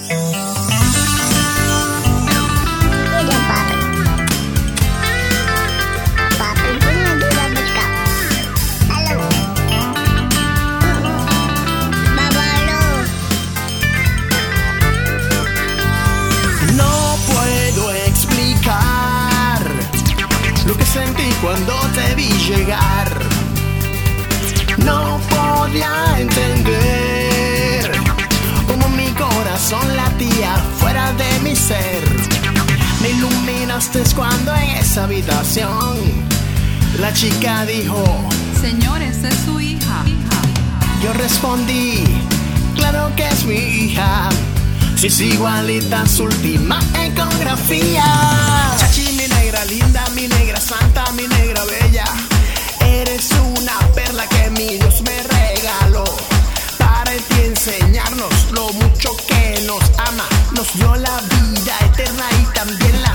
Sentí cuando te vi llegar, no podía entender cómo mi corazón latía fuera de mi ser. Me iluminaste cuando en esa habitación la chica dijo: señor, esa es su hija. Yo respondí: claro que es mi hija, si es igualita a su última ecografía. Chachi, mi negra linda, mi negra santa, mi negra bella, eres una perla que mi Dios me regaló para en ti enseñarnos lo mucho que nos ama. Nos dio la vida eterna y también la